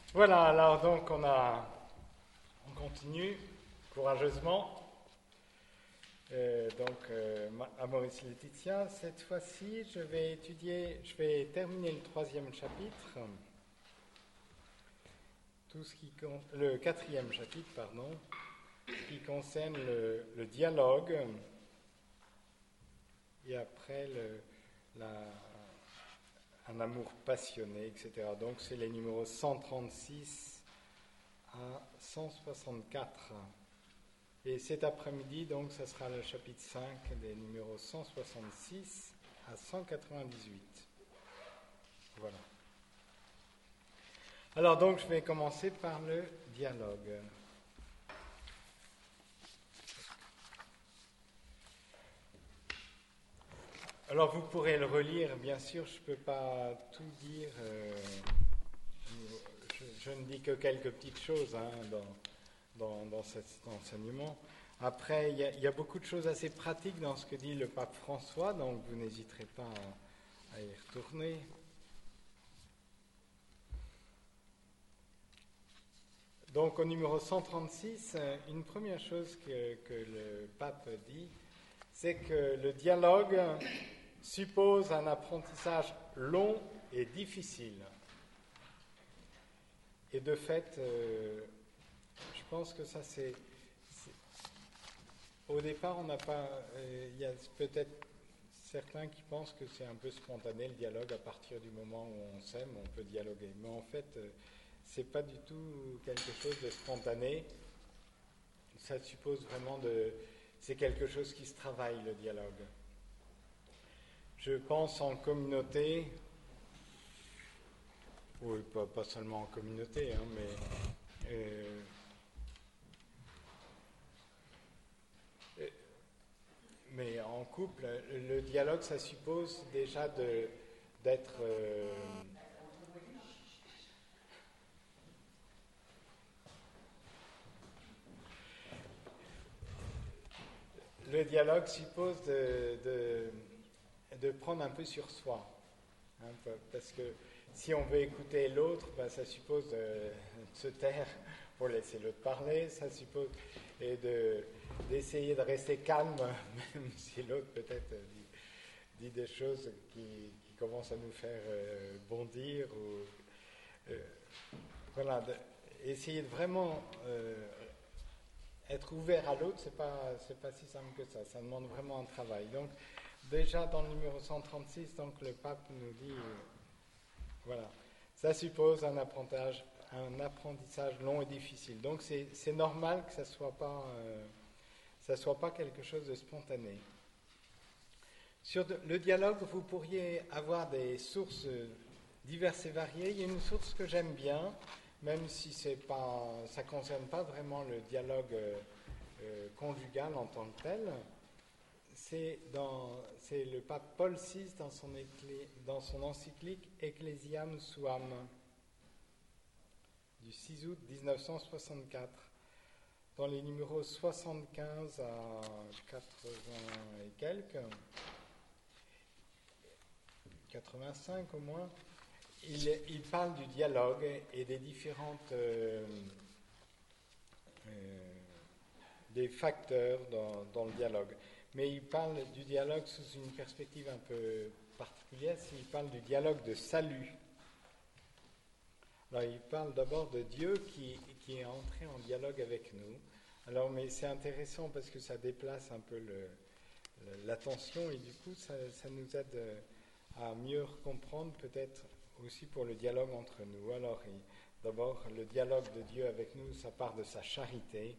Voilà, alors donc on continue courageusement. À Maurice Laetitia, cette fois-ci, je vais terminer le troisième chapitre, le quatrième chapitre, pardon, qui concerne le dialogue et après un amour passionné, etc. Donc c'est les numéros 136 à 164. Et cet après-midi, donc, ça sera le chapitre 5 des numéros 166 à 198. Voilà. Alors donc, je vais commencer par le dialogue. Alors vous pourrez le relire, bien sûr, je ne peux pas tout dire. Je ne dis que quelques petites choses dans cet enseignement. Après, il y a beaucoup de choses assez pratiques dans ce que dit le pape François, donc vous n'hésiterez pas à y retourner. Donc au numéro 136, une première chose que le pape dit, c'est que le dialogue suppose un apprentissage long et difficile. Et de fait, je pense que ça c'est... Au départ, on n'a pas... Il y a peut-être certains qui pensent que c'est un peu spontané le dialogue, à partir du moment où on s'aime, on peut dialoguer. Mais en fait, c'est pas du tout quelque chose de spontané. Ça suppose vraiment c'est quelque chose qui se travaille, le dialogue. Je pense en communauté, oui, pas seulement en communauté, hein, mais en couple, le dialogue, ça suppose déjà d'être... le dialogue suppose de prendre un peu sur soi. Hein, parce que si on veut écouter l'autre, ben, ça suppose de se taire pour laisser l'autre parler, ça suppose d'essayer de rester calme, même si l'autre peut-être dit des choses qui commencent à nous faire bondir. Voilà, essayer de vraiment être ouvert à l'autre, c'est pas si simple que ça demande vraiment un travail. Donc déjà dans le numéro 136, donc le pape nous dit, voilà, ça suppose un apprentissage long et difficile. Donc c'est normal que ça soit pas quelque chose de spontané. Sur le dialogue, vous pourriez avoir des sources diverses et variées. Il y a une source que j'aime bien, même si ça ne concerne pas vraiment le dialogue conjugal en tant que tel. C'est le pape Paul VI dans son encyclique Ecclesiam Suam du 6 août 1964. Dans les numéros 75 à 80 et quelques, 85 au moins, il parle du dialogue et des différentes des facteurs dans le dialogue. Mais il parle du dialogue sous une perspective un peu particulière, il parle du dialogue de salut. Alors il parle d'abord de Dieu qui est entré en dialogue avec nous. Alors mais c'est intéressant parce que ça déplace un peu l'attention et du coup ça nous aide à mieux comprendre peut-être aussi pour le dialogue entre nous. Alors d'abord le dialogue de Dieu avec nous, ça part de sa charité.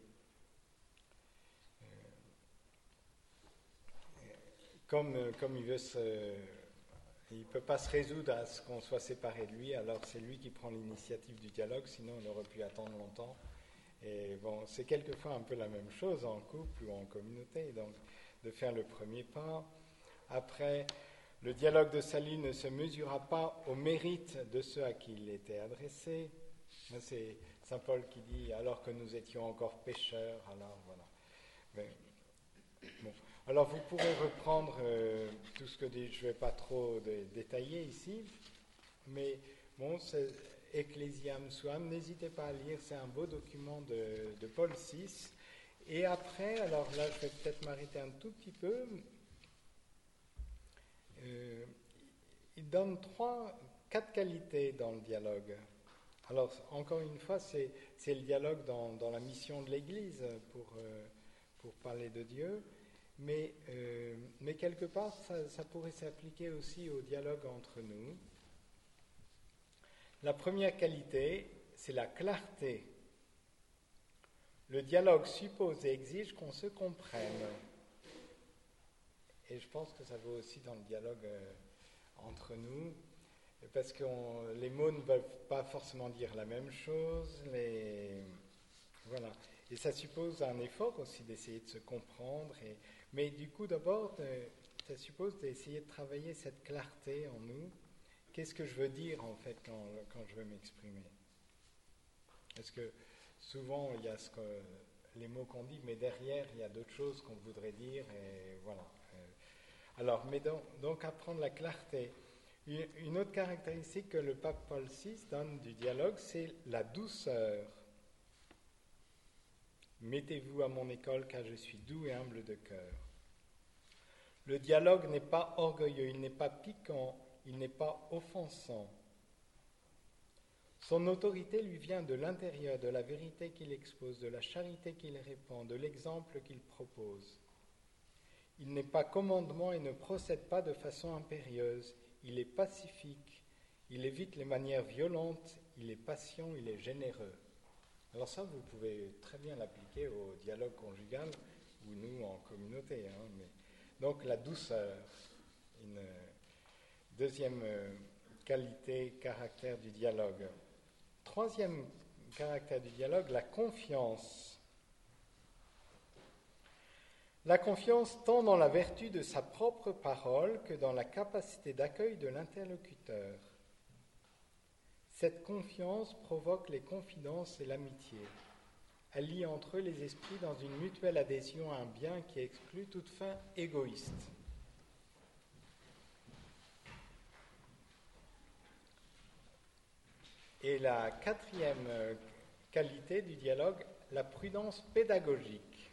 Comme il ne peut pas se résoudre à ce qu'on soit séparé de lui, alors c'est lui qui prend l'initiative du dialogue, sinon on aurait pu attendre longtemps. Et bon, c'est quelquefois un peu la même chose en couple ou en communauté, donc de faire le premier pas. Après, le dialogue de salut ne se mesurera pas au mérite de ceux à qui il était adressé. C'est Saint Paul qui dit, alors que nous étions encore pécheurs, alors voilà. Mais, bon. Alors vous pourrez reprendre tout ce que dit, je ne vais pas trop détailler ici, mais bon, Ecclesiam Suam, n'hésitez pas à lire, c'est un beau document de Paul VI. Et après, alors là je vais peut-être m'arrêter un tout petit peu, il donne 4 qualités dans le dialogue. Alors encore une fois, c'est le dialogue dans la mission de l'Église pour parler de Dieu, mais quelque part ça pourrait s'appliquer aussi au dialogue entre nous. La première qualité, c'est la clarté. Le dialogue suppose et exige qu'on se comprenne. Et je pense que ça vaut aussi dans le dialogue entre nous, parce que les mots ne veulent pas forcément dire la même chose. Voilà. Et ça suppose un effort aussi d'essayer de se comprendre. Mais du coup, d'abord, ça suppose d'essayer de travailler cette clarté en nous. Qu'est-ce que je veux dire, en fait, quand je veux m'exprimer? Parce que souvent, il y a les mots qu'on dit, mais derrière, il y a d'autres choses qu'on voudrait dire, et voilà. Alors, mais donc apprendre la clarté. Une autre caractéristique que le pape Paul VI donne du dialogue, c'est la douceur. Mettez-vous à mon école, car je suis doux et humble de cœur. Le dialogue n'est pas orgueilleux, il n'est pas piquant, il n'est pas offensant. Son autorité lui vient de l'intérieur, de la vérité qu'il expose, de la charité qu'il répand, de l'exemple qu'il propose. Il n'est pas commandement et ne procède pas de façon impérieuse. Il est pacifique, il évite les manières violentes, il est patient, il est généreux. Alors ça, vous pouvez très bien l'appliquer au dialogue conjugal ou nous en communauté. Donc la douceur, une deuxième qualité, caractère du dialogue. Troisième caractère du dialogue, la confiance. La confiance tant dans la vertu de sa propre parole que dans la capacité d'accueil de l'interlocuteur. Cette confiance provoque les confidences et l'amitié. Elle lie entre eux les esprits dans une mutuelle adhésion à un bien qui exclut toute fin égoïste. Et la quatrième qualité du dialogue, la prudence pédagogique.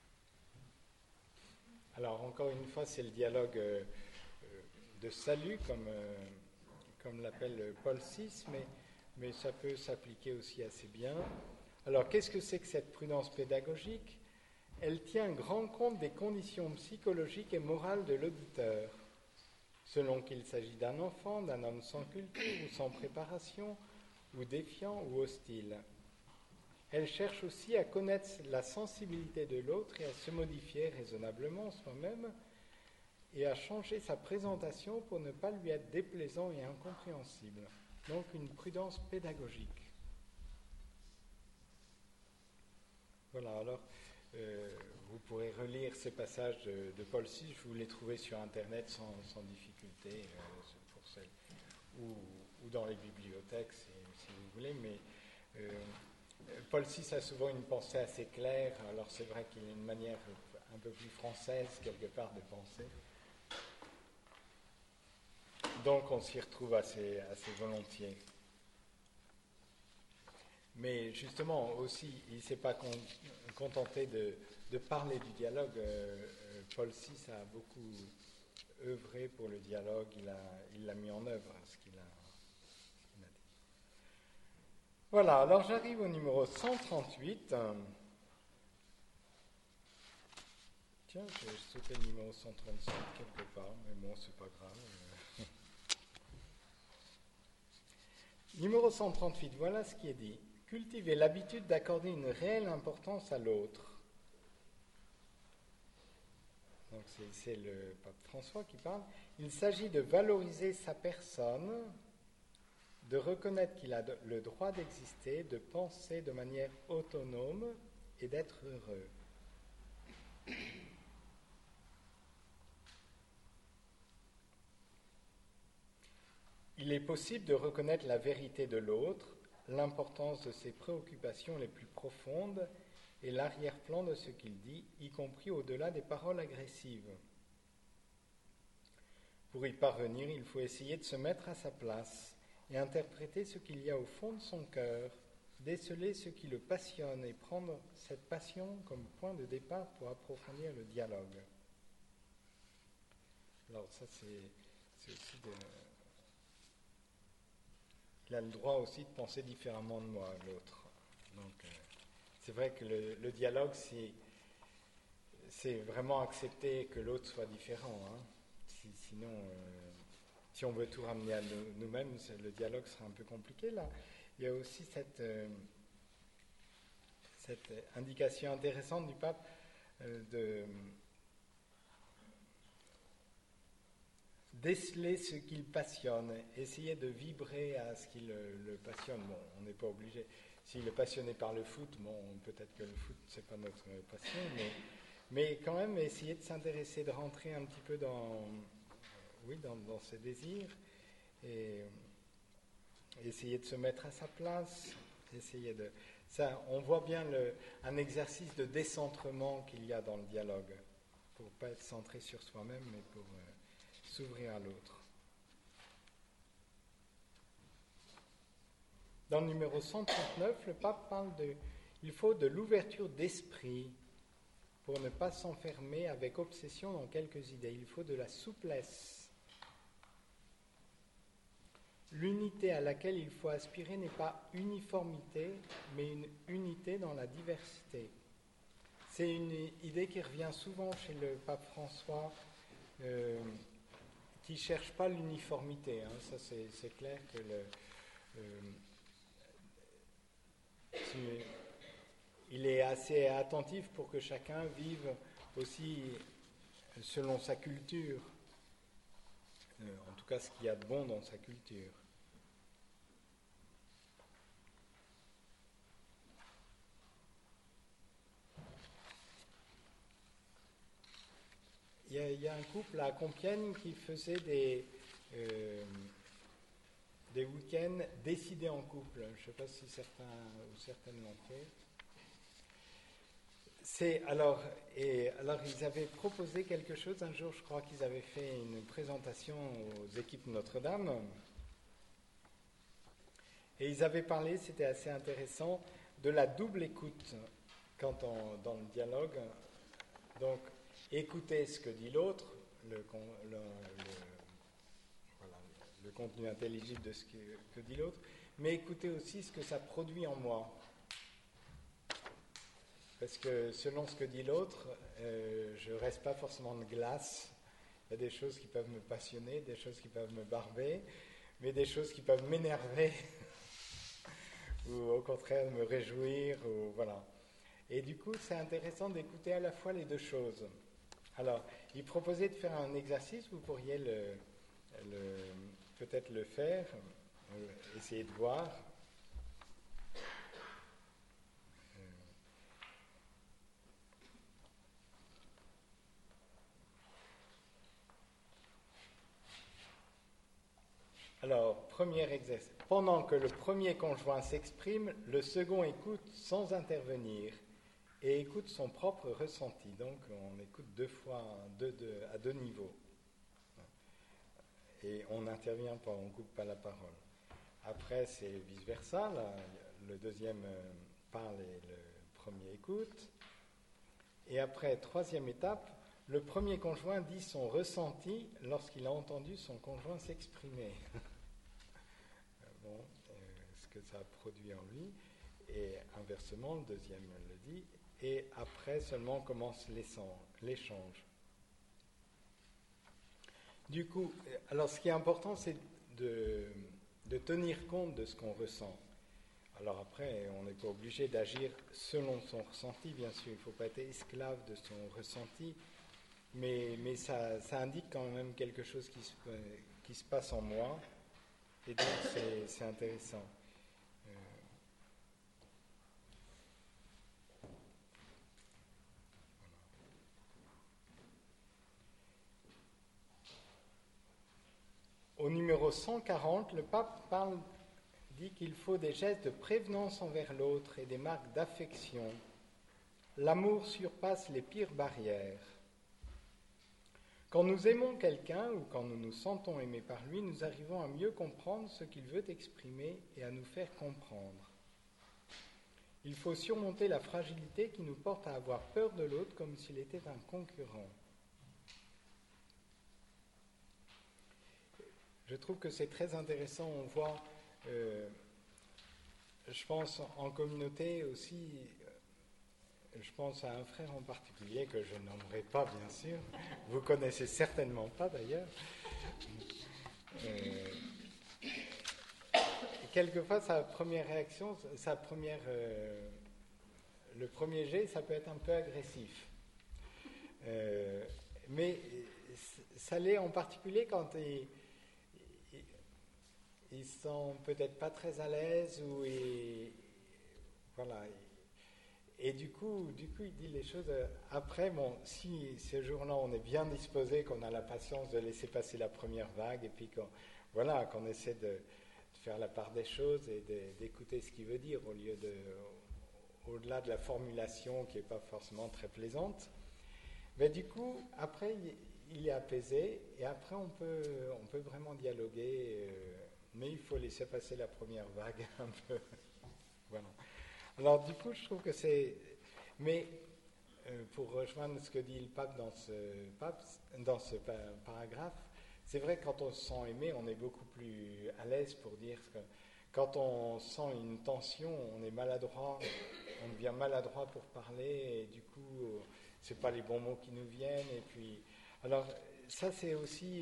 Alors encore une fois, c'est le dialogue de salut, comme l'appelle Paul VI, mais ça peut s'appliquer aussi assez bien. Alors qu'est-ce que c'est que cette prudence pédagogique? Elle tient grand compte des conditions psychologiques et morales de l'auditeur, selon qu'il s'agit d'un enfant, d'un homme sans culture ou sans préparation, ou défiant ou hostile. Elle cherche aussi à connaître la sensibilité de l'autre et à se modifier raisonnablement soi-même et à changer sa présentation pour ne pas lui être déplaisant et incompréhensible. Donc une prudence pédagogique. Voilà, alors vous pourrez relire ces passages de Paul VI, vous les trouvez sur Internet sans difficulté, pour celles, ou dans les bibliothèques si vous voulez, mais Paul VI a souvent une pensée assez claire, alors c'est vrai qu'il y a une manière un peu plus française quelque part de penser. Donc on s'y retrouve assez volontiers. Mais justement aussi, il ne s'est pas contenté de parler du dialogue. Paul VI a beaucoup œuvré pour le dialogue, il l'a mis en œuvre, ce qu'il a dit. Voilà, alors j'arrive au numéro 138. Tiens, j'ai sauté le numéro 135 quelque part, mais bon, c'est pas grave. Numéro 138, voilà ce qui est dit. Cultiver l'habitude d'accorder une réelle importance à l'autre. Donc c'est le pape François qui parle. Il s'agit de valoriser sa personne, de reconnaître qu'il a le droit d'exister, de penser de manière autonome et d'être heureux. Il est possible de reconnaître la vérité de l'autre, l'importance de ses préoccupations les plus profondes et l'arrière-plan de ce qu'il dit, y compris au-delà des paroles agressives. Pour y parvenir, il faut essayer de se mettre à sa place et interpréter ce qu'il y a au fond de son cœur, déceler ce qui le passionne et prendre cette passion comme point de départ pour approfondir le dialogue. Alors ça, c'est aussi il a le droit aussi de penser différemment de moi, l'autre. Donc, c'est vrai que le dialogue, c'est vraiment accepter que l'autre soit différent. Hein. Sinon, si on veut tout ramener à nous-mêmes, le dialogue sera un peu compliqué. Là, il y a aussi cette indication intéressante du pape de déceler ce qu'il passionne, essayer de vibrer à ce qui le passionne. Bon, on n'est pas obligé. S'il est passionné par le foot, bon, peut-être que le foot, c'est pas notre passion, mais quand même essayer de s'intéresser, de rentrer un petit peu dans ses désirs, et essayer de se mettre à sa place, ça, on voit bien un exercice de décentrement qu'il y a dans le dialogue, pour pas être centré sur soi-même, mais pour s'ouvrir à l'autre. Dans le numéro 139, le pape parle il faut de l'ouverture d'esprit pour ne pas s'enfermer avec obsession dans quelques idées. Il faut de la souplesse. L'unité à laquelle il faut aspirer n'est pas uniformité, mais une unité dans la diversité. C'est une idée qui revient souvent chez le pape François, qui ne cherche pas l'uniformité. Hein. Ça, c'est clair que il est assez attentif pour que chacun vive aussi selon sa culture, en tout cas ce qu'il y a de bon dans sa culture. Il y a un couple à Compiègne qui faisait des week-ends décidés en couple. Je ne sais pas si certains ou certaines l'ont fait. Alors, ils avaient proposé quelque chose. Un jour, je crois qu'ils avaient fait une présentation aux équipes Notre-Dame. Et ils avaient parlé, c'était assez intéressant, de la double écoute dans le dialogue. Donc, écouter ce que dit l'autre, le contenu intelligible de ce que dit l'autre, mais écouter aussi ce que ça produit en moi. Parce que selon ce que dit l'autre, je ne reste pas forcément de glace. Il y a des choses qui peuvent me passionner, des choses qui peuvent me barber, mais des choses qui peuvent m'énerver ou au contraire me réjouir. Voilà. Et du coup, c'est intéressant d'écouter à la fois les deux choses. Alors, il proposait de faire un exercice, vous pourriez peut-être le faire, essayer de voir. Alors, premier exercice. Pendant que le premier conjoint s'exprime, le second écoute sans intervenir et écoute son propre ressenti. Donc, on écoute deux fois, à deux niveaux. Et on n'intervient pas, on ne coupe pas la parole. Après, c'est vice-versa. Le deuxième parle et le premier écoute. Et après, troisième étape, le premier conjoint dit son ressenti lorsqu'il a entendu son conjoint s'exprimer. Ce que ça a produit en lui. Et inversement, le deuxième le dit. Et après seulement commence l'échange. Du coup, alors ce qui est important, c'est de tenir compte de ce qu'on ressent. Alors après, on n'est pas obligé d'agir selon son ressenti, bien sûr, il ne faut pas être esclave de son ressenti, mais ça indique quand même quelque chose qui se passe en moi, et donc c'est intéressant. Au numéro 140, le pape dit qu'il faut des gestes de prévenance envers l'autre et des marques d'affection. L'amour surpasse les pires barrières. Quand nous aimons quelqu'un ou quand nous nous sentons aimés par lui, nous arrivons à mieux comprendre ce qu'il veut exprimer et à nous faire comprendre. Il faut surmonter la fragilité qui nous porte à avoir peur de l'autre comme s'il était un concurrent. Je trouve que c'est très intéressant, on voit, je pense en communauté aussi, je pense à un frère en particulier que je nommerai pas bien sûr, vous connaissez certainement pas d'ailleurs. Quelquefois sa première réaction, le premier jet, ça peut être un peu agressif. Mais ça l'est en particulier quand ils sont peut-être pas très à l'aise ou voilà. Et du coup, il dit les choses. Après, bon, si ce jour-là on est bien disposé, qu'on a la patience de laisser passer la première vague, et puis qu'on essaie de faire la part des choses et d'écouter ce qu'il veut dire au-delà de la formulation qui n'est pas forcément très plaisante. Mais du coup, après, il est apaisé et après on peut vraiment dialoguer. Mais il faut laisser passer la première vague un peu. Voilà. Alors du coup, je trouve que c'est... Mais pour rejoindre ce que dit le pape dans ce paragraphe, c'est vrai que quand on se sent aimé, on est beaucoup plus à l'aise pour dire que quand on sent une tension, on est maladroit, on devient maladroit pour parler et du coup, c'est pas les bons mots qui nous viennent. Et puis, alors ça c'est aussi...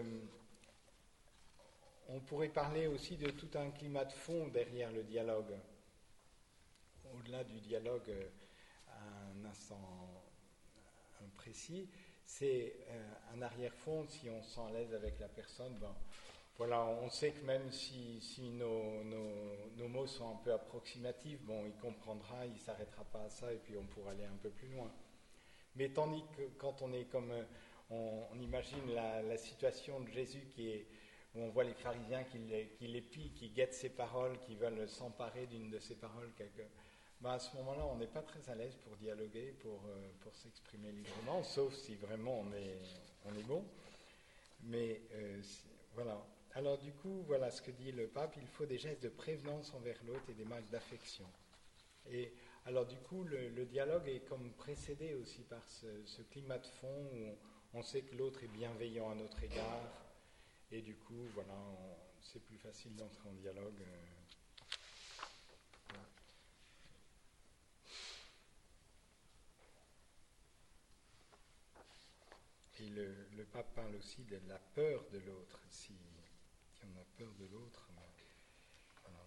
on pourrait parler aussi de tout un climat de fond derrière le dialogue. Au-delà du dialogue à un instant précis, c'est un arrière-fond. Si on se sent à l'aise avec la personne, voilà, on sait que même si nos mots sont un peu approximatifs, il comprendra, il ne s'arrêtera pas à ça et puis on pourra aller un peu plus loin. Mais tandis que quand on est comme... on imagine la situation de Jésus où on voit les pharisiens qui l'épient, qui guettent ses paroles, qui veulent s'emparer d'une de ses paroles. À ce moment-là, on n'est pas très à l'aise pour dialoguer, pour s'exprimer librement, sauf si vraiment on est bon. Mais voilà. Alors du coup, voilà ce que dit le pape, il faut des gestes de prévenance envers l'autre et des marques d'affection. Et alors du coup, le dialogue est comme précédé aussi par ce climat de fond où on sait que l'autre est bienveillant à notre égard. Et du coup, voilà, c'est plus facile d'entrer en dialogue. Voilà. Et le pape parle aussi de la peur de l'autre. Si on a peur de l'autre, voilà,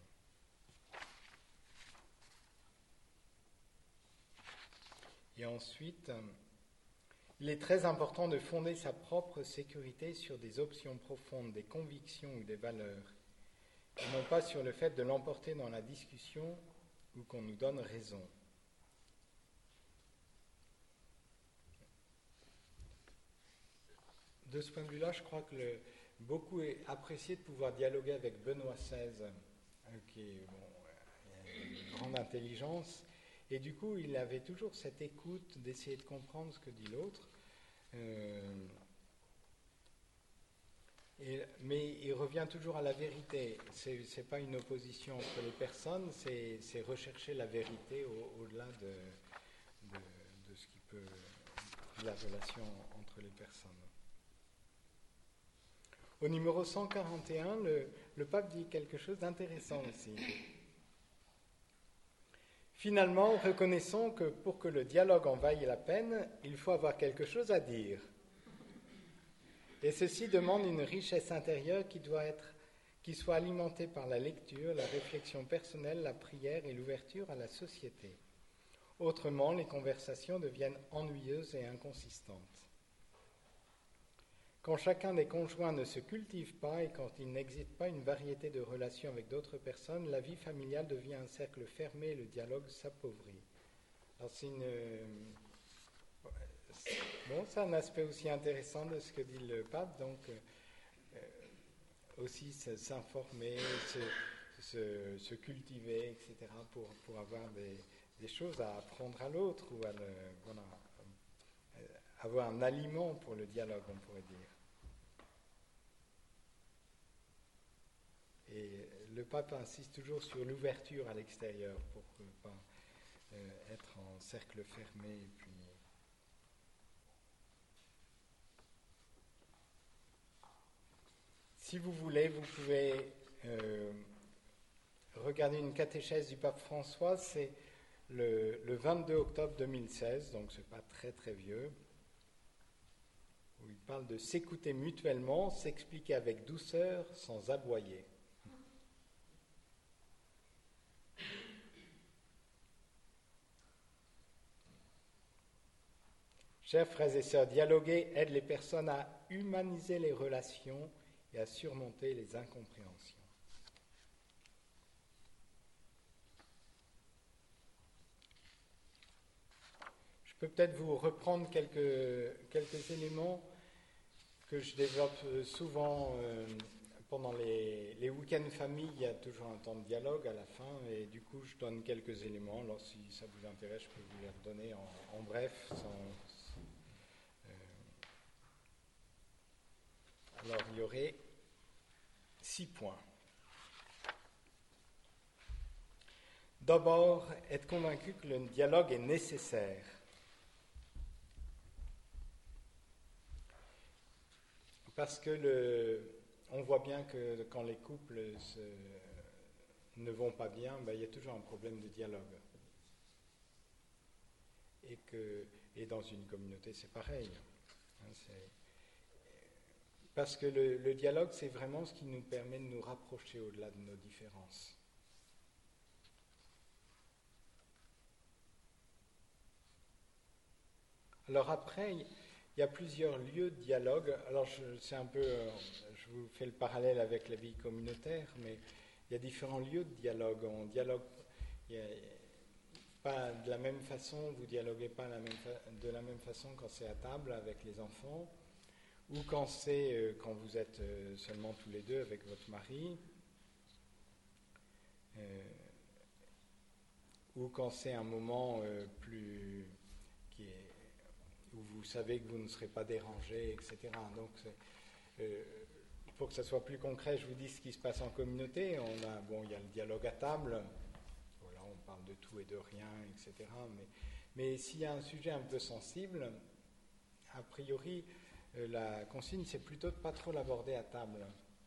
Et ensuite, il est très important de fonder sa propre sécurité sur des options profondes, des convictions ou des valeurs, et non pas sur le fait de l'emporter dans la discussion ou qu'on nous donne raison. De ce point de vue-là, je crois que beaucoup est apprécié de pouvoir dialoguer avec Benoît XVI, qui est une grande intelligence, et du coup, il avait toujours cette écoute d'essayer de comprendre ce que dit l'autre. Mais il revient toujours à la vérité. C'est pas une opposition entre les personnes, c'est rechercher la vérité au-delà de ce qui peut la relation entre les personnes. Au numéro 141, le pape dit quelque chose d'intéressant aussi. Finalement, reconnaissons que pour que le dialogue en vaille la peine, il faut avoir quelque chose à dire. Et ceci demande une richesse intérieure qui soit alimentée par la lecture, la réflexion personnelle, la prière et l'ouverture à la société. Autrement, les conversations deviennent ennuyeuses et inconsistantes. Quand chacun des conjoints ne se cultive pas et quand il n'existe pas une variété de relations avec d'autres personnes, la vie familiale devient un cercle fermé et le dialogue s'appauvrit. Alors c'est un aspect aussi intéressant de ce que dit le pape, donc aussi s'informer, se cultiver, etc., pour avoir des choses à apprendre à l'autre ou avoir un aliment pour le dialogue, on pourrait dire. Et le pape insiste toujours sur l'ouverture à l'extérieur pour ne pas être en cercle fermé. Et puis si vous voulez, vous pouvez regarder une catéchèse du pape François, c'est le 22 octobre 2016, donc c'est pas très très vieux, où il parle de s'écouter mutuellement, s'expliquer avec douceur sans aboyer. Chers frères et sœurs, dialoguer aide les personnes à humaniser les relations et à surmonter les incompréhensions. Je peux peut-être vous reprendre quelques éléments que je développe souvent pendant les week-ends famille. Il y a toujours un temps de dialogue à la fin et du coup je donne quelques éléments. Alors si ça vous intéresse, je peux vous les redonner en bref. Alors il y aurait 6 points. D'abord, être convaincu que le dialogue est nécessaire. Parce que on voit bien que quand les couples ne vont pas bien, il y a toujours un problème de dialogue. Et dans une communauté, c'est pareil. Parce que le dialogue, c'est vraiment ce qui nous permet de nous rapprocher au-delà de nos différences. Alors après, il y a plusieurs lieux de dialogue. Alors je vous fais le parallèle avec la vie communautaire, mais il y a différents lieux de dialogue. On dialogue pas de la même façon, vous dialoguez pas de la même façon quand c'est à table avec les enfants, ou quand vous êtes seulement tous les deux avec votre mari, ou quand c'est un moment où vous savez que vous ne serez pas dérangé, etc. Donc, pour que ça soit plus concret, je vous dis ce qui se passe en communauté. Il y a le dialogue à table. Voilà, on parle de tout et de rien, etc. Mais s'il y a un sujet un peu sensible, a priori, la consigne, c'est plutôt de ne pas trop l'aborder à table,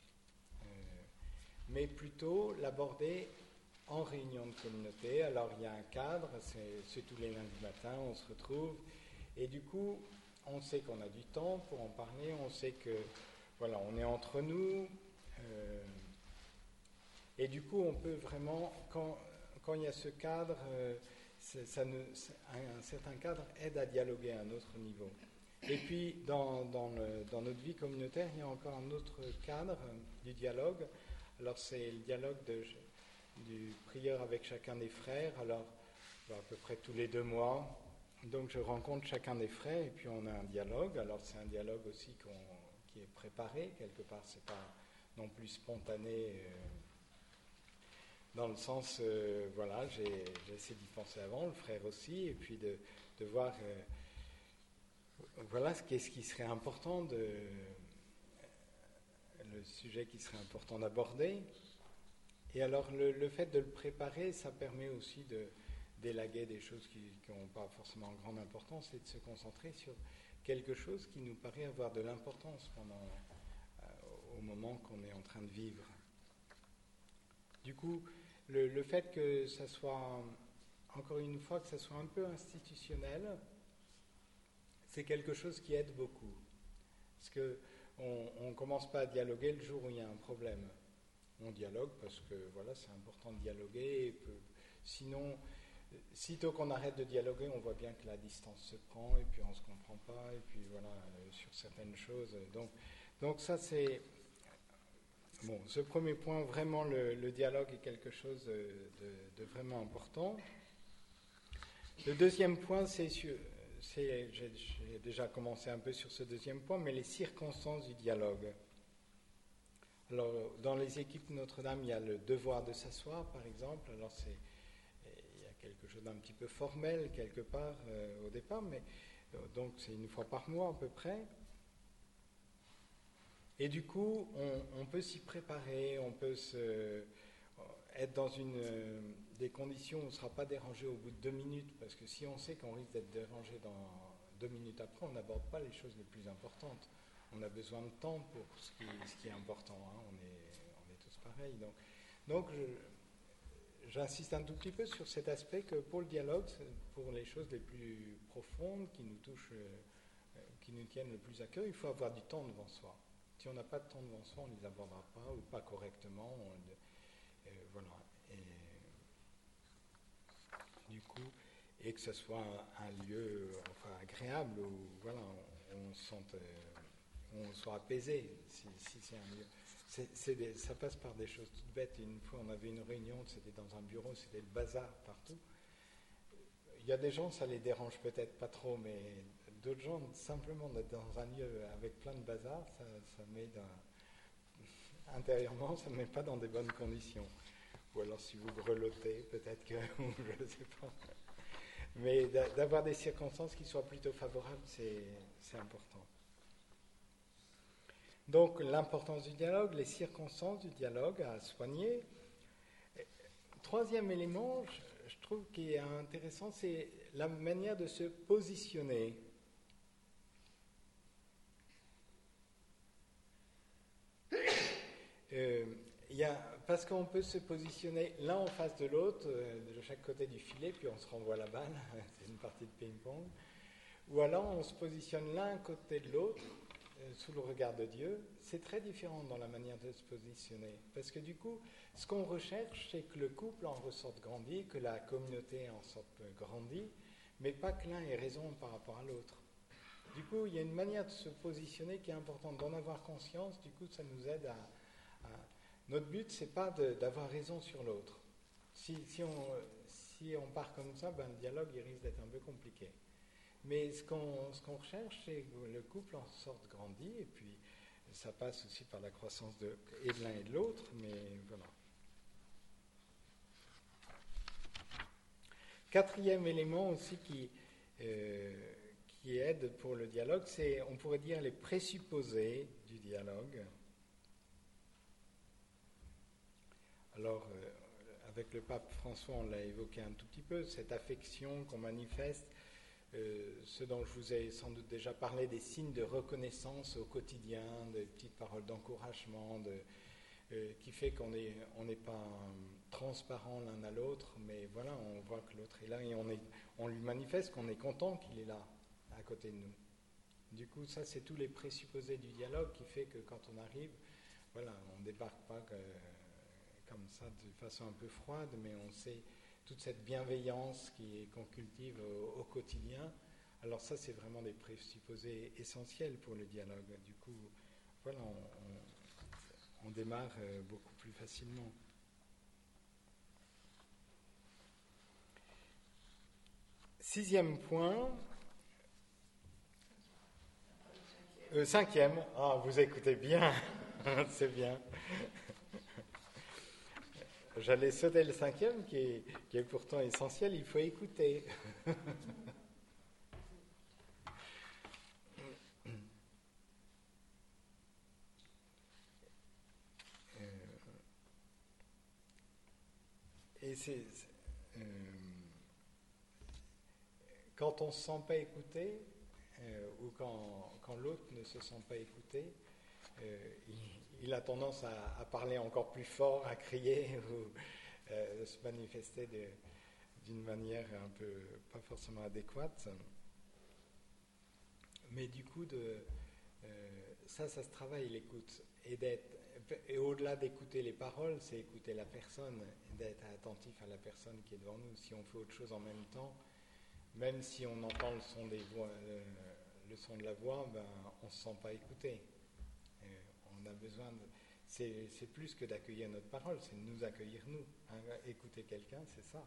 mais plutôt l'aborder en réunion de communauté. Alors, il y a un cadre, c'est tous les lundis matins, on se retrouve. Et du coup, on sait qu'on a du temps pour en parler, on sait que, voilà, on est entre nous. Et du coup, on peut vraiment, quand il y a ce cadre, un certain cadre aide à dialoguer à un autre niveau. Et puis, dans notre vie communautaire, il y a encore un autre cadre du dialogue. Alors, c'est le dialogue du prieur avec chacun des frères. Alors, à peu près tous les 2 mois. Donc, je rencontre chacun des frères et puis on a un dialogue. Alors, c'est un dialogue aussi qui est préparé. Quelque part, c'est pas non plus spontané. Dans le sens, voilà, j'ai essayé d'y penser avant, le frère aussi, et puis de voir, voilà, qu'est-ce qui serait important le sujet qui serait important d'aborder. Et alors, le fait de le préparer, ça permet aussi d'élaguer des choses qui n'ont pas forcément grande importance et de se concentrer sur quelque chose qui nous paraît avoir de l'importance au moment qu'on est en train de vivre. Du coup, le fait que ça soit, encore une fois, que ça soit un peu institutionnel, c'est quelque chose qui aide beaucoup. Parce qu'on ne commence pas à dialoguer le jour où il y a un problème. On dialogue parce que, voilà, c'est important de dialoguer. Sinon, sitôt qu'on arrête de dialoguer, on voit bien que la distance se prend et puis on ne se comprend pas. Et puis, voilà, sur certaines choses. Donc ça, c'est... Bon, ce premier point, vraiment, le dialogue est quelque chose de vraiment important. Le deuxième point, j'ai déjà commencé un peu sur ce deuxième point, mais les circonstances du dialogue. Alors, dans les équipes Notre-Dame, il y a le devoir de s'asseoir, par exemple. Alors, il y a quelque chose d'un petit peu formel, quelque part, au départ, mais Donc c'est une fois par mois à peu près. Et du coup, on peut s'y préparer, on peut être dans des conditions où on ne sera pas dérangé au bout de 2 minutes, parce que si on sait qu'on risque d'être dérangé dans 2 minutes après, on n'aborde pas les choses les plus importantes. On a besoin de temps pour ce qui est important, hein. On est tous pareils. Donc j'insiste un tout petit peu sur cet aspect que pour le dialogue, pour les choses les plus profondes, qui nous touchent, qui nous tiennent le plus à cœur, il faut avoir du temps devant soi. Si on n'a pas de temps devant soi, on ne les abordera pas, ou pas correctement. Voilà. Et du coup, et que ce soit un lieu agréable où voilà, on se sente, on soit apaisé, si c'est un lieu. Ça passe par des choses toutes bêtes. Une fois, on avait une réunion, c'était dans un bureau, c'était le bazar partout. Il y a des gens, ça les dérange peut-être pas trop, mais d'autres gens, simplement d'être dans un lieu avec plein de bazar, ça met intérieurement, ça ne met pas dans des bonnes conditions. Ou alors si vous grelottez, peut-être que, je ne sais pas. Mais d'avoir des circonstances qui soient plutôt favorables, c'est important. Donc l'importance du dialogue, les circonstances du dialogue à soigner. Troisième élément, je trouve qui est intéressant, c'est la manière de se positionner. Parce qu'on peut se positionner l'un en face de l'autre, de chaque côté du filet, puis on se renvoie la balle, c'est une partie de ping-pong. Ou alors on se positionne l'un à côté de l'autre, sous le regard de Dieu. C'est très différent dans la manière de se positionner. Parce que du coup, ce qu'on recherche, c'est que le couple en ressorte grandi, que la communauté en sorte grandie, mais pas que l'un ait raison par rapport à l'autre. Du coup, il y a une manière de se positionner qui est importante, d'en avoir conscience. Du coup, ça nous aide à notre but, c'est pas d'avoir raison sur l'autre. Si on part comme ça, le dialogue il risque d'être un peu compliqué. Mais ce qu'on recherche, c'est que le couple en sorte grandi, et puis ça passe aussi par la croissance et de l'un et de l'autre, mais voilà. Quatrième élément aussi qui aide pour le dialogue, c'est, on pourrait dire, les présupposés du dialogue. Alors, avec le pape François, on l'a évoqué un tout petit peu, cette affection qu'on manifeste, ce dont je vous ai sans doute déjà parlé, des signes de reconnaissance au quotidien, des petites paroles d'encouragement, qui fait qu'on n'est pas transparent l'un à l'autre, mais voilà, on voit que l'autre est là et on lui manifeste qu'on est content qu'il est là, à côté de nous. Du coup, ça, c'est tous les présupposés du dialogue qui fait que quand on arrive, voilà, on ne débarque pas comme ça de façon un peu froide, mais on sait toute cette bienveillance qu'on cultive au quotidien. Alors ça, c'est vraiment des présupposés essentiels pour le dialogue. Du coup, voilà, on démarre beaucoup plus facilement. Sixième point. Cinquième. Ah, vous écoutez bien. C'est bien. J'allais sauter le cinquième, qui est pourtant essentiel. Il faut écouter. Et quand on ne se sent pas écouté, ou quand l'autre ne se sent pas écouté, il a tendance à parler encore plus fort, à crier, ou se manifester d'une manière un peu pas forcément adéquate. Mais du coup, ça se travaille, l'écoute. Et au-delà d'écouter les paroles, c'est écouter la personne, et d'être attentif à la personne qui est devant nous. Si on fait autre chose en même temps, même si on entend le son de la voix, on ne se sent pas écouté. On a besoin c'est plus que d'accueillir notre parole, c'est de nous accueillir nous. Hein. Écouter quelqu'un, c'est ça.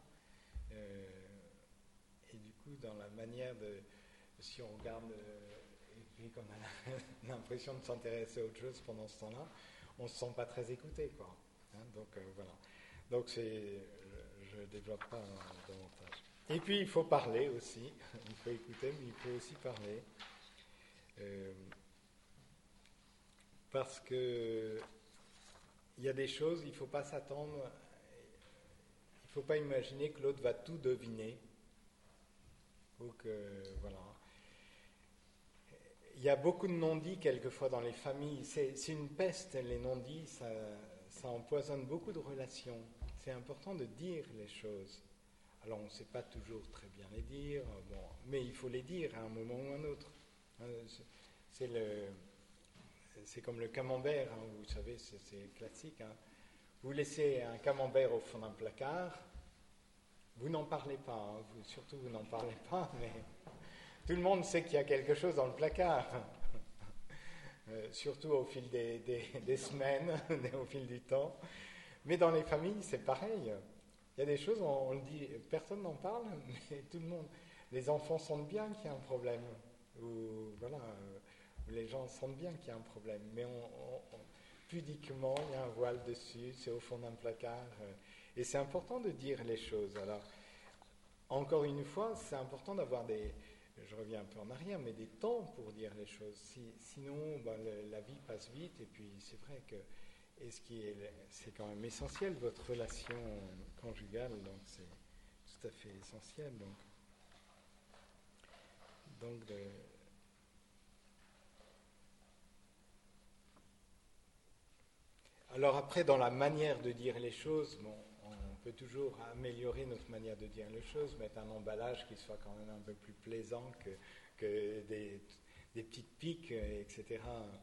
Et du coup, dans la manière si on regarde et puis qu'on a l'impression de s'intéresser à autre chose pendant ce temps-là, on ne se sent pas très écouté, quoi. Hein, donc voilà. Donc je ne développe pas davantage. Et puis, il faut parler aussi. Il faut écouter, mais il faut aussi parler. Parce que il y a des choses, il ne faut pas s'attendre, il ne faut pas imaginer que l'autre va tout deviner. Ou que, voilà. Il y a beaucoup de non-dits quelquefois dans les familles. C'est une peste, les non-dits, ça empoisonne beaucoup de relations. C'est important de dire les choses. Alors on ne sait pas toujours très bien les dire, bon, mais il faut les dire à un moment ou à un autre. C'est comme le camembert, hein, vous savez, c'est classique. Hein. Vous laissez un camembert au fond d'un placard, vous n'en parlez pas, hein, surtout vous n'en parlez pas, mais tout le monde sait qu'il y a quelque chose dans le placard. Surtout au fil des semaines, au fil du temps. Mais dans les familles, c'est pareil. Il y a des choses, on le dit, personne n'en parle, mais tout le monde. Les enfants sentent bien qu'il y a un problème. Ou voilà, les gens sentent bien qu'il y a un problème. Mais pudiquement, il y a un voile dessus, c'est au fond d'un placard. Et c'est important de dire les choses. Alors, encore une fois, c'est important d'avoir je reviens un peu en arrière, mais des temps pour dire les choses. Sinon, la vie passe vite, et puis c'est vrai que, c'est quand même essentiel, votre relation conjugale, donc c'est tout à fait essentiel. Alors après, dans la manière de dire les choses, bon, on peut toujours améliorer notre manière de dire les choses, mettre un emballage qui soit quand même un peu plus plaisant que des petites piques, etc.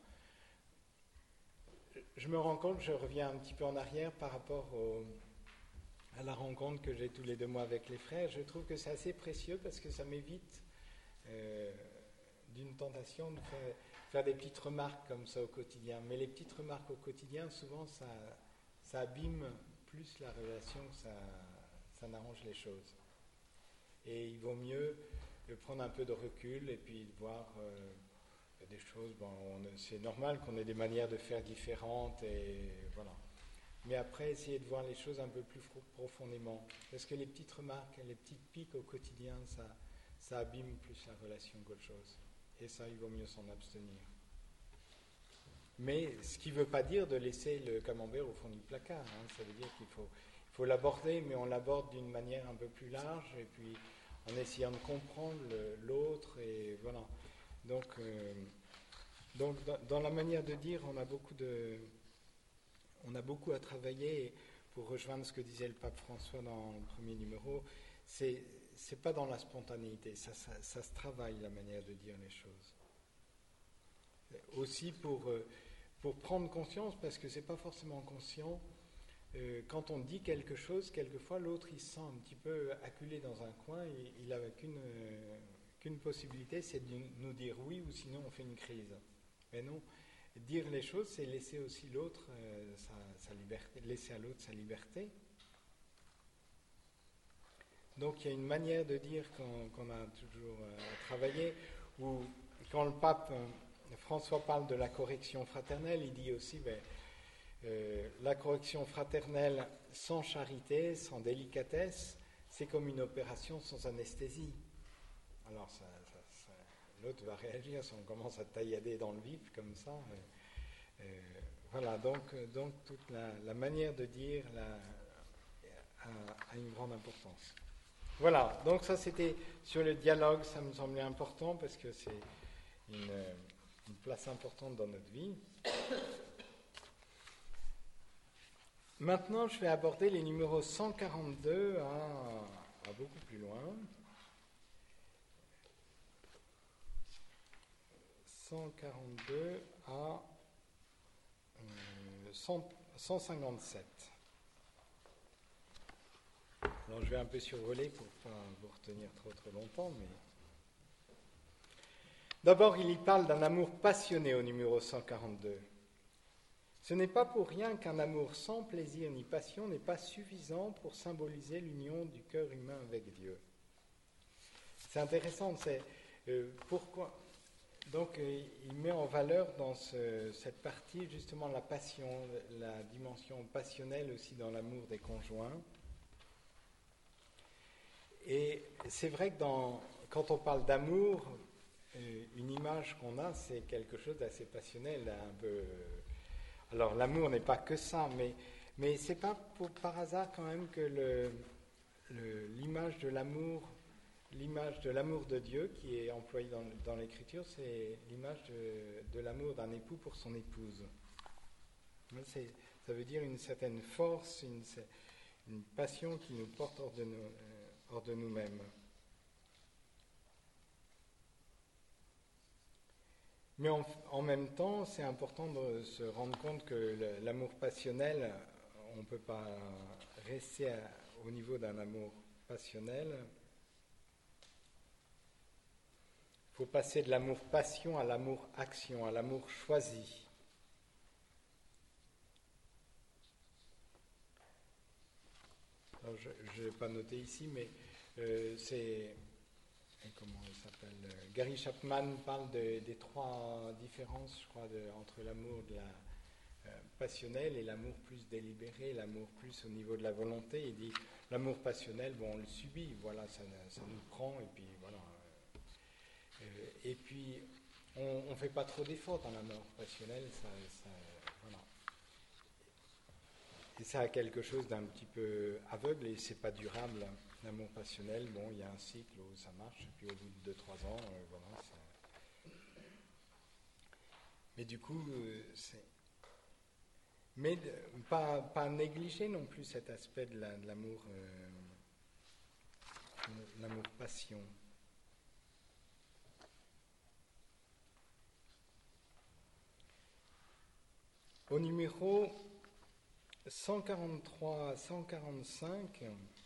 Je me rends compte, je reviens un petit peu en arrière par rapport à la rencontre que j'ai tous les 2 mois avec les frères. Je trouve que c'est assez précieux parce que ça m'évite d'une tentation de faire des petites remarques comme ça au quotidien. Mais les petites remarques au quotidien, souvent, ça abîme plus la relation que ça n'arrange les choses. Et il vaut mieux prendre un peu de recul et puis voir des choses. Bon, c'est normal qu'on ait des manières de faire différentes, et voilà. Mais après, essayer de voir les choses un peu plus profondément. Parce que les petites remarques, les petites piques au quotidien, ça abîme plus la relation qu'autre chose. Et ça, il vaut mieux s'en abstenir. Mais ce qui ne veut pas dire de laisser le camembert au fond du placard. Hein. Ça veut dire qu'il faut l'aborder, mais on l'aborde d'une manière un peu plus large, et puis en essayant de comprendre l'autre, et voilà. Donc dans la manière de dire, on a beaucoup à travailler. Pour rejoindre ce que disait le pape François dans le premier numéro, c'est pas dans la spontanéité, ça se travaille, la manière de dire les choses. Aussi pour prendre conscience, parce que c'est pas forcément conscient, quand on dit quelque chose, quelquefois l'autre il se sent un petit peu acculé dans un coin, et il n'a qu'une possibilité, c'est de nous dire oui, ou sinon on fait une crise. Mais non, dire les choses, c'est laisser aussi l'autre sa liberté, laisser à l'autre sa liberté. Donc il y a une manière de dire qu'on a toujours travaillé, où quand le pape François parle de la correction fraternelle, il dit aussi la correction fraternelle sans charité, sans délicatesse, c'est comme une opération sans anesthésie. Alors l'autre va réagir si on commence à taillader dans le vif comme ça. Voilà, donc toute la manière de dire a une grande importance. Voilà, donc ça c'était sur le dialogue, ça me semblait important parce que c'est une place importante dans notre vie. Maintenant, je vais aborder les numéros 142 à beaucoup plus loin. 142 à 157. Alors je vais un peu survoler pour ne pas vous retenir trop longtemps, mais... D'abord, il y parle d'un amour passionné au numéro 142. Ce n'est pas pour rien qu'un amour sans plaisir ni passion n'est pas suffisant pour symboliser l'union du cœur humain avec Dieu. C'est intéressant, c'est pourquoi... Donc, il met en valeur dans cette partie justement la passion, la dimension passionnelle aussi dans l'amour des conjoints. Et c'est vrai que quand on parle d'amour, une image qu'on a, c'est quelque chose d'assez passionnel, un peu. Alors l'amour n'est pas que ça, mais c'est pas par hasard quand même que l'image de l'amour de Dieu qui est employée dans l'Écriture, c'est l'image de l'amour d'un époux pour son épouse. Ça veut dire une certaine force, une passion qui nous porte hors de nous-mêmes. Mais en même temps, c'est important de se rendre compte que l'amour passionnel, on ne peut pas rester au niveau d'un amour passionnel. Il faut passer de l'amour-passion à l'amour-action, à l'amour choisi. Alors, je ne l'ai pas noté ici, mais c'est... Comment il s'appelle Gary Chapman parle des trois différences, je crois, entre l'amour passionnel et l'amour plus délibéré, l'amour plus au niveau de la volonté. Il dit l'amour passionnel, bon, on le subit, voilà, ça nous prend, et puis voilà. Et puis, on ne fait pas trop d'efforts dans l'amour passionnel, voilà. Et ça a quelque chose d'un petit peu aveugle et c'est pas durable. L'amour passionnel, bon, il y a un cycle où ça marche, et puis au bout de 2-3 ans, voilà. Mais du coup, mais pas négliger non plus cet aspect de l'amour, l'amour-passion. Au numéro 143 à 145,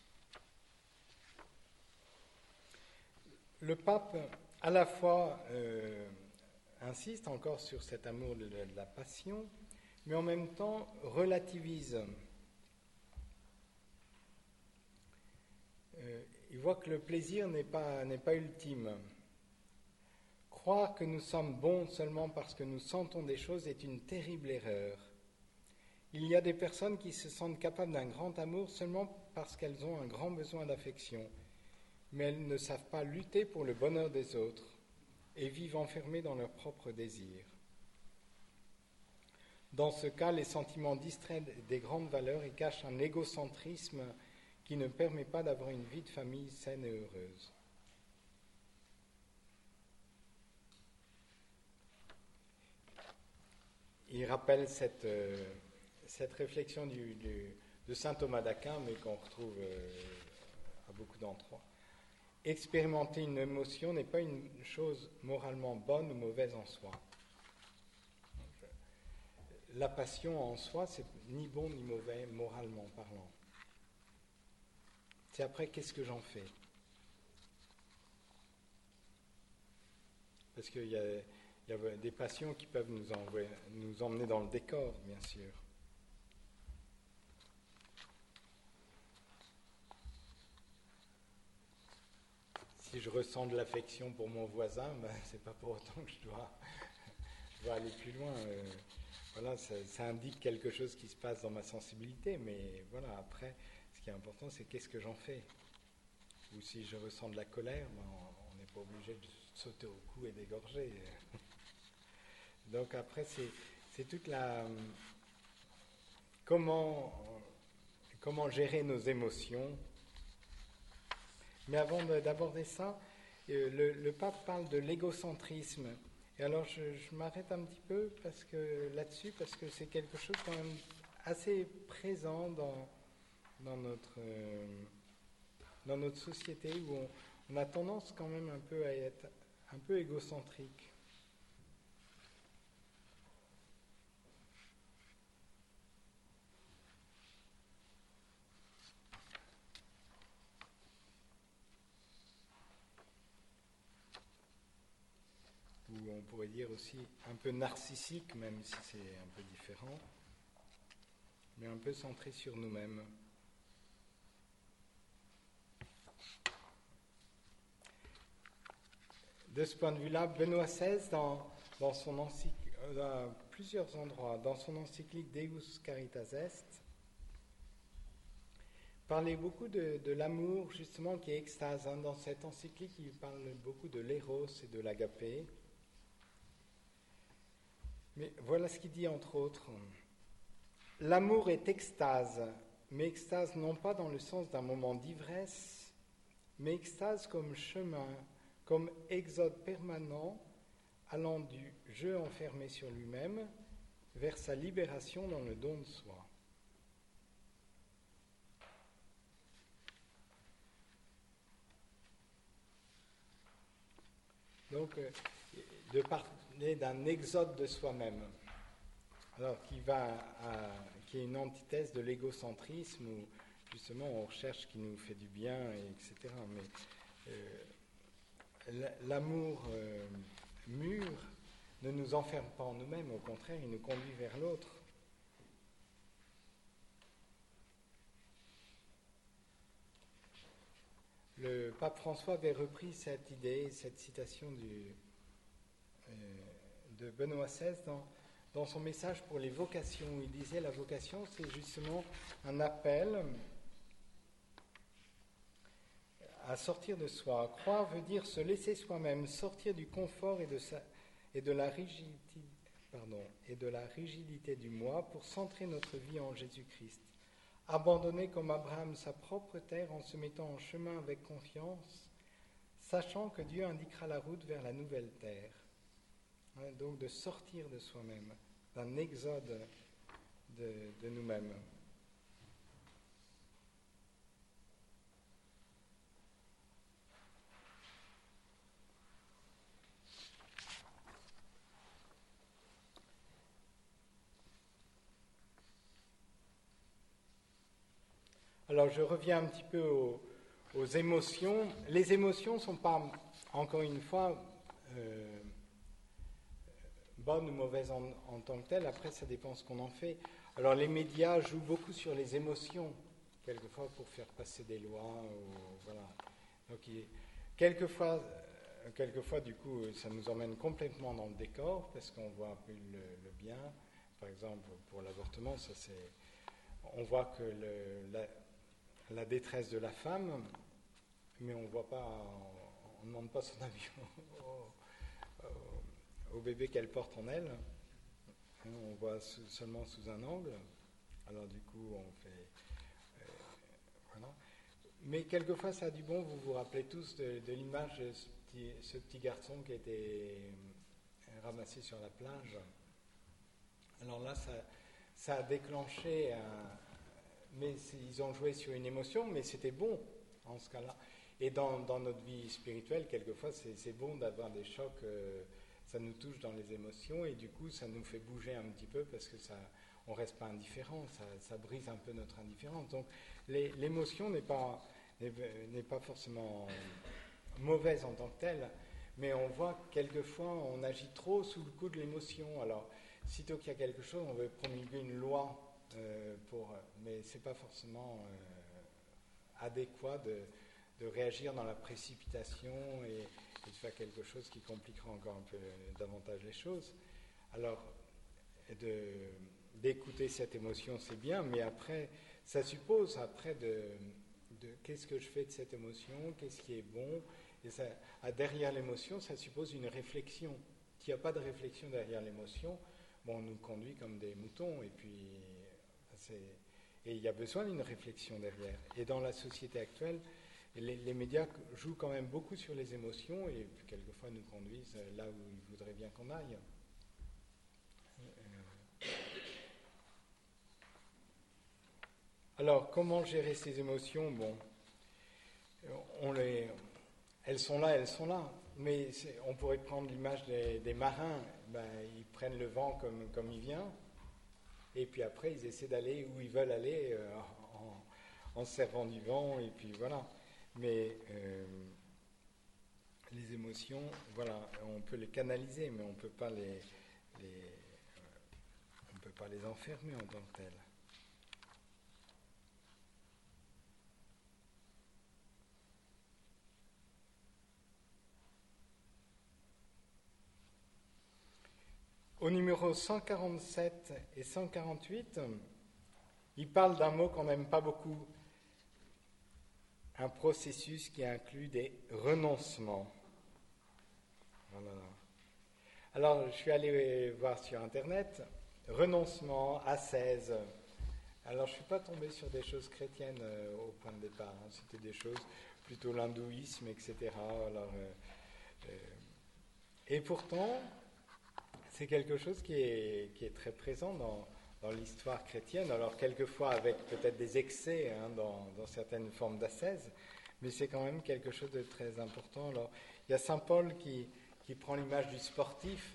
le pape à la fois insiste encore sur cet amour de la passion, mais en même temps relativise. Il voit que le plaisir n'est pas ultime. Croire que nous sommes bons seulement parce que nous sentons des choses est une terrible erreur. Il y a des personnes qui se sentent capables d'un grand amour seulement parce qu'elles ont un grand besoin d'affection, mais elles ne savent pas lutter pour le bonheur des autres et vivent enfermées dans leurs propres désirs. Dans ce cas, les sentiments distraient des grandes valeurs et cachent un égocentrisme qui ne permet pas d'avoir une vie de famille saine et heureuse. Il rappelle cette réflexion de saint Thomas d'Aquin, mais qu'on retrouve à beaucoup d'endroits. Expérimenter une émotion n'est pas une chose moralement bonne ou mauvaise en soi. La passion en soi, c'est ni bon ni mauvais moralement parlant. C'est après, qu'est-ce que j'en fais? Parce qu'il y a des passions qui peuvent nous emmener dans le décor, bien sûr. Si je ressens de l'affection pour mon voisin, c'est pas pour autant que je dois aller plus loin. Voilà, ça indique quelque chose qui se passe dans ma sensibilité, mais voilà, après, ce qui est important, c'est qu'est-ce que j'en fais. Ou si je ressens de la colère, on n'est pas obligé de sauter au cou et d'égorger. Donc après, c'est toute la... Comment gérer nos émotions. Mais avant d'aborder ça, le pape parle de l'égocentrisme. Et alors je m'arrête un petit peu là-dessus, parce que c'est quelque chose quand même assez présent dans notre société, où on a tendance quand même un peu à être un peu égocentrique. Ou on pourrait dire aussi un peu narcissique, même si c'est un peu différent, mais un peu centré sur nous-mêmes. De ce point de vue-là, Benoît XVI, dans son à plusieurs endroits, dans son encyclique Deus Caritas Est, parlait beaucoup de l'amour, justement, qui est extase. Hein. Dans cette encyclique, il parle beaucoup de l'éros et de l'agapé. Mais voilà ce qu'il dit, entre autres. L'amour est extase, mais extase non pas dans le sens d'un moment d'ivresse, mais extase comme chemin, comme exode permanent, allant du jeu enfermé sur lui-même vers sa libération dans le don de soi. Donc, de parler d'un exode de soi-même, alors qui est une antithèse de l'égocentrisme, où justement on recherche ce qui nous fait du bien, etc. Mais l'amour mûr ne nous enferme pas en nous-mêmes, au contraire, il nous conduit vers l'autre. Le pape François avait repris cette idée, cette citation de Benoît XVI dans son message pour les vocations. Il disait la vocation, c'est justement un appel à sortir de soi. Croire veut dire se laisser soi-même, sortir du confort et de la rigidité du moi pour centrer notre vie en Jésus-Christ. Abandonner comme Abraham sa propre terre en se mettant en chemin avec confiance, sachant que Dieu indiquera la route vers la nouvelle terre. Donc de sortir de soi-même, d'un exode de nous-mêmes. Alors je reviens un petit peu aux émotions. Les émotions ne sont pas, encore une fois, bonnes ou mauvaises en tant que telles. Après, ça dépend ce qu'on en fait. Alors les médias jouent beaucoup sur les émotions, quelquefois pour faire passer des lois. Voilà. Donc, quelquefois, du coup, ça nous emmène complètement dans le décor, parce qu'on voit un peu le bien. Par exemple, pour l'avortement, on voit que la détresse de la femme, mais on ne demande pas son avis au bébé qu'elle porte en elle. On voit seulement sous un angle. Alors du coup, on fait... voilà. Mais quelquefois, ça a du bon. Vous vous rappelez tous de l'image de ce petit garçon qui a été ramassé sur la plage. Alors là, ça a déclenché mais ils ont joué sur une émotion, mais c'était bon en ce cas-là. Et dans notre vie spirituelle, quelquefois, c'est bon d'avoir des chocs, ça nous touche dans les émotions, et du coup, ça nous fait bouger un petit peu, parce que on ne reste pas indifférent, ça brise un peu notre indifférence. Donc, l'émotion n'est pas forcément mauvaise en tant que telle, mais on voit que quelquefois, on agit trop sous le coup de l'émotion. Alors, sitôt qu'il y a quelque chose, on veut promulguer une loi, mais ce n'est pas forcément adéquat de réagir dans la précipitation et de faire quelque chose qui compliquera encore un peu davantage les choses. Alors, d'écouter cette émotion, c'est bien, mais après, ça suppose de qu'est-ce que je fais de cette émotion, qu'est-ce qui est bon, et derrière l'émotion, ça suppose une réflexion. S'il n'y a pas de réflexion derrière l'émotion, on nous conduit comme des moutons, et puis il y a besoin d'une réflexion derrière. Et dans la société actuelle, les médias jouent quand même beaucoup sur les émotions et quelquefois nous conduisent là où ils voudraient bien qu'on aille. Alors, comment gérer ces émotions ? Bon, elles sont là. Mais on pourrait prendre l'image des marins. Ils prennent le vent comme il vient. Et puis après, ils essaient d'aller où ils veulent aller en se servant du vent, et puis voilà. Mais les émotions, voilà, on peut les canaliser, mais on ne peut pas les enfermer en tant que telles. Au numéro 147 et 148, il parle d'un mot qu'on n'aime pas beaucoup, un processus qui inclut des renoncements. Voilà. Alors, je suis allé voir sur Internet, renoncement, ascèse. Alors, je ne suis pas tombé sur des choses chrétiennes au point de départ. C'était des choses plutôt l'hindouisme, etc. Alors, et pourtant, c'est quelque chose qui est très présent dans l'histoire chrétienne. Alors, quelquefois avec peut-être des excès dans certaines formes d'ascèse, mais c'est quand même quelque chose de très important. Alors, il y a saint Paul qui prend l'image du sportif.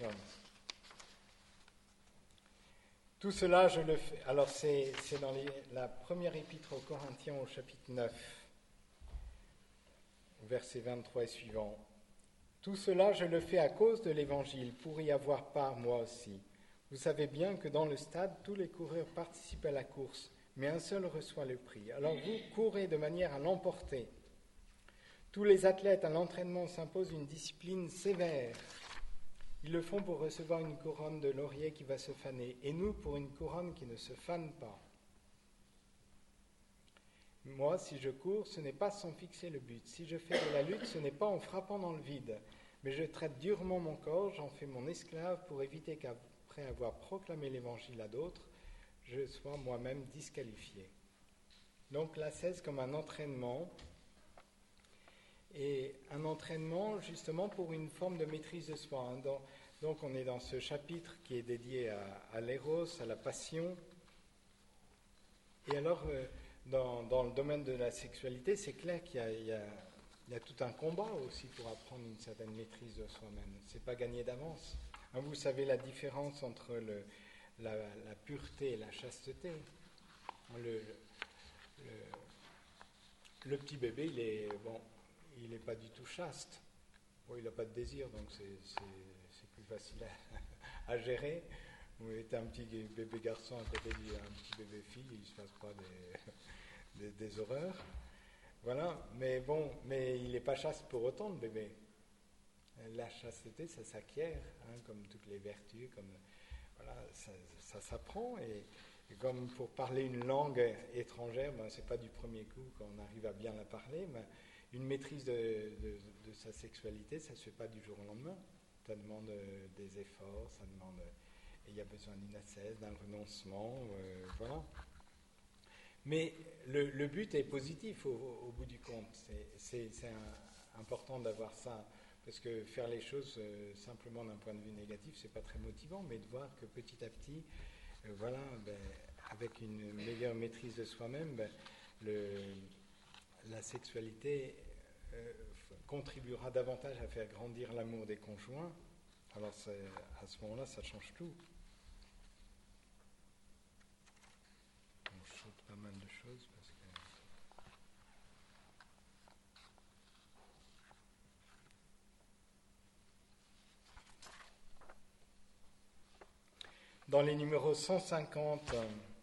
Tout cela, je le fais. Alors, c'est dans la première épître aux Corinthiens au chapitre 9, versets 23 et suivants. Tout cela, je le fais à cause de l'Évangile, pour y avoir part moi aussi. Vous savez bien que dans le stade, tous les coureurs participent à la course, mais un seul reçoit le prix. Alors vous courez de manière à l'emporter. Tous les athlètes à l'entraînement s'imposent une discipline sévère. Ils le font pour recevoir une couronne de laurier qui va se faner, et nous pour une couronne qui ne se fane pas. Moi, si je cours, ce n'est pas sans fixer le but. Si je fais de la lutte, ce n'est pas en frappant dans le vide. Mais je traite durement mon corps, j'en fais mon esclave pour éviter qu'après avoir proclamé l'évangile à d'autres, je sois moi-même disqualifié. Donc l'ascèse comme un entraînement, et un entraînement justement pour une forme de maîtrise de soi. Donc on est dans ce chapitre qui est dédié à l'éros, à la passion. Et alors, dans le domaine de la sexualité, c'est clair qu'il y a tout un combat aussi pour apprendre une certaine maîtrise de soi-même. Ce n'est pas gagné d'avance. Vous savez la différence entre la pureté et la chasteté. Le petit bébé, il n'est pas du tout chaste. Bon, il n'a pas de désir, donc c'est plus facile à gérer. Vous mettez un petit bébé garçon à côté d'un petit bébé fille, il ne se passe pas des horreurs. Voilà, mais il n'est pas chaste pour autant, le bébé. La chasteté, ça s'acquiert, comme toutes les vertus, voilà, ça s'apprend. Et comme pour parler une langue étrangère, ce n'est pas du premier coup qu'on arrive à bien la parler, mais une maîtrise de sa sexualité, ça ne se fait pas du jour au lendemain. Ça demande des efforts, et il y a besoin d'une ascèse, d'un renoncement, voilà. Mais le but est positif au bout du compte. C'est important d'avoir ça, parce que faire les choses simplement d'un point de vue négatif, c'est pas très motivant, mais de voir que petit à petit, voilà, avec une meilleure maîtrise de soi-même, la sexualité contribuera davantage à faire grandir l'amour des conjoints. Alors à ce moment-là, ça change tout. On saute pas mal de choses parce que... Dans les numéros 150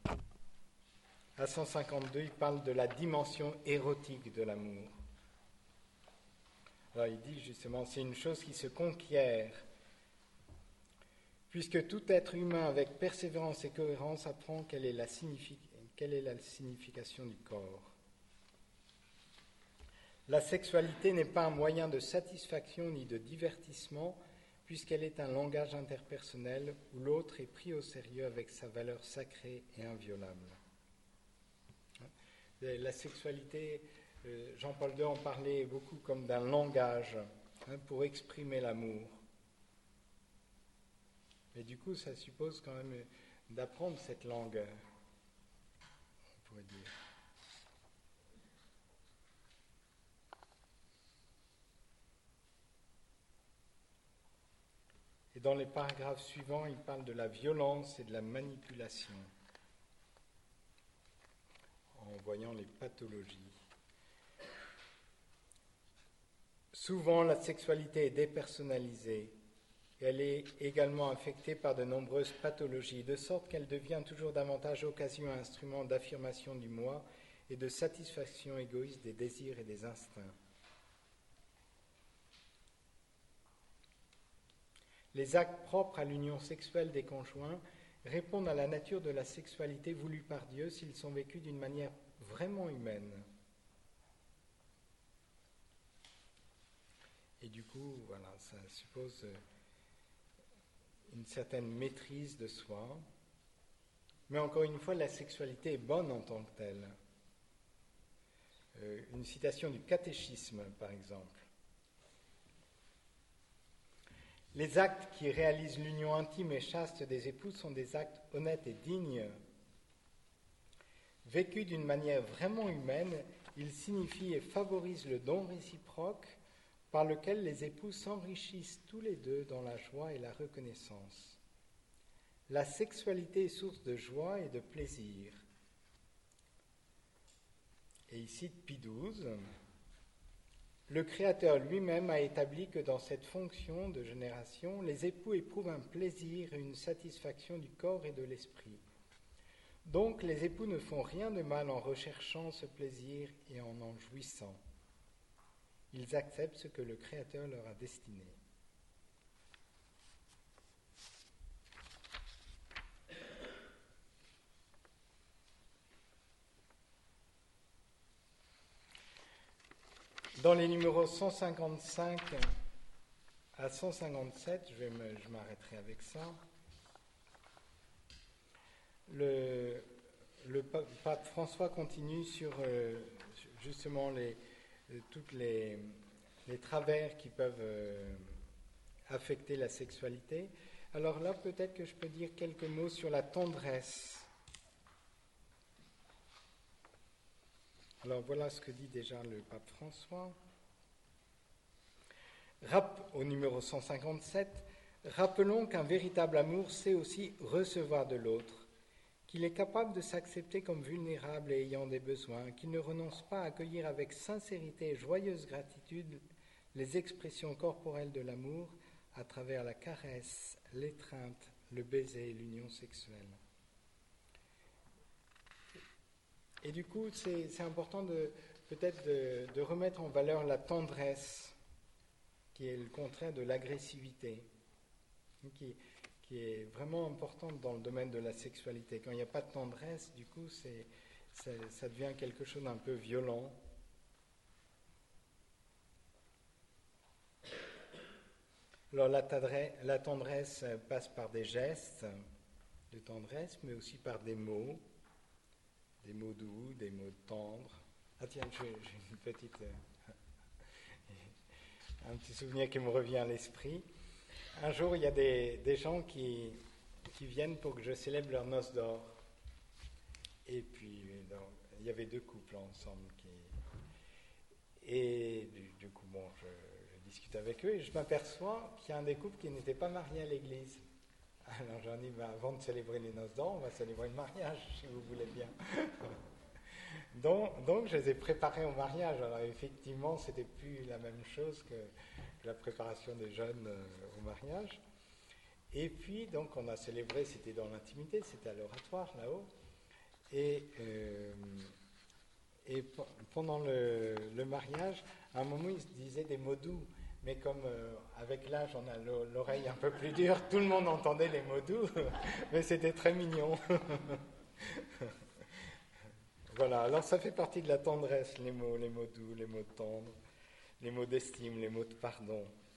à 152, il parle de la dimension érotique de l'amour. Alors il dit justement, c'est une chose qui se conquiert, puisque tout être humain avec persévérance et cohérence apprend quelle est la signification du corps. La sexualité n'est pas un moyen de satisfaction ni de divertissement, puisqu'elle est un langage interpersonnel où l'autre est pris au sérieux avec sa valeur sacrée et inviolable. La sexualité, Jean-Paul II en parlait beaucoup comme d'un langage pour exprimer l'amour. Et du coup, ça suppose quand même d'apprendre cette langue, on pourrait dire. Et dans les paragraphes suivants, il parle de la violence et de la manipulation, en voyant les pathologies. Souvent, la sexualité est dépersonnalisée. Elle est également affectée par de nombreuses pathologies, de sorte qu'elle devient toujours davantage occasion et instrument d'affirmation du moi et de satisfaction égoïste des désirs et des instincts. Les actes propres à l'union sexuelle des conjoints répondent à la nature de la sexualité voulue par Dieu s'ils sont vécus d'une manière vraiment humaine. Et du coup, voilà, ça suppose une certaine maîtrise de soi. Mais encore une fois, la sexualité est bonne en tant que telle. Une citation du catéchisme, par exemple. Les actes qui réalisent l'union intime et chaste des époux sont des actes honnêtes et dignes. Vécus d'une manière vraiment humaine, ils signifient et favorisent le don réciproque par lequel les époux s'enrichissent tous les deux dans la joie et la reconnaissance. La sexualité est source de joie et de plaisir. Et ici, Pie XII, le Créateur lui-même a établi que dans cette fonction de génération, les époux éprouvent un plaisir et une satisfaction du corps et de l'esprit. Donc, les époux ne font rien de mal en recherchant ce plaisir et en jouissant. Ils acceptent ce que le Créateur leur a destiné. Dans les numéros 155 à 157, je m'arrêterai avec ça. Le pape François continue sur justement toutes les travers qui peuvent affecter la sexualité. Alors là, peut-être que je peux dire quelques mots sur la tendresse. Alors voilà ce que dit déjà le pape François. Au numéro 157, rappelons qu'un véritable amour sait aussi recevoir de l'autre, qu'il est capable de s'accepter comme vulnérable et ayant des besoins, qu'il ne renonce pas à accueillir avec sincérité et joyeuse gratitude les expressions corporelles de l'amour à travers la caresse, l'étreinte, le baiser et l'union sexuelle. Et du coup, c'est important peut-être de remettre en valeur la tendresse, qui est le contraire de l'agressivité, qui est vraiment importante dans le domaine de la sexualité. Quand il n'y a pas de tendresse, du coup, ça devient quelque chose d'un peu violent. Alors la tendresse passe par des gestes de tendresse, mais aussi par des mots doux, des mots tendres. Ah tiens, j'ai une petite... un petit souvenir qui me revient à l'esprit. Un jour, il y a des gens qui viennent pour que je célèbre leur noces d'or. Et puis, il y avait 2 couples ensemble. Et du coup, bon, je discute avec eux et je m'aperçois qu'il y a un des couples qui n'était pas marié à l'église. Alors j'en dis, avant de célébrer les noces d'or, on va célébrer le mariage, si vous voulez bien. Donc je les ai préparés au mariage. Alors effectivement, c'était plus la même chose que la préparation des jeunes au mariage. Et puis, donc, on a célébré, c'était dans l'intimité, c'était à l'oratoire, là-haut. Et pendant le mariage, à un moment, ils se disaient des mots doux. Mais comme avec l'âge, on a l'oreille un peu plus dure, tout le monde entendait les mots doux, mais c'était très mignon. Voilà, alors ça fait partie de la tendresse, les mots doux, les mots tendres, les mots d'estime, les mots de pardon.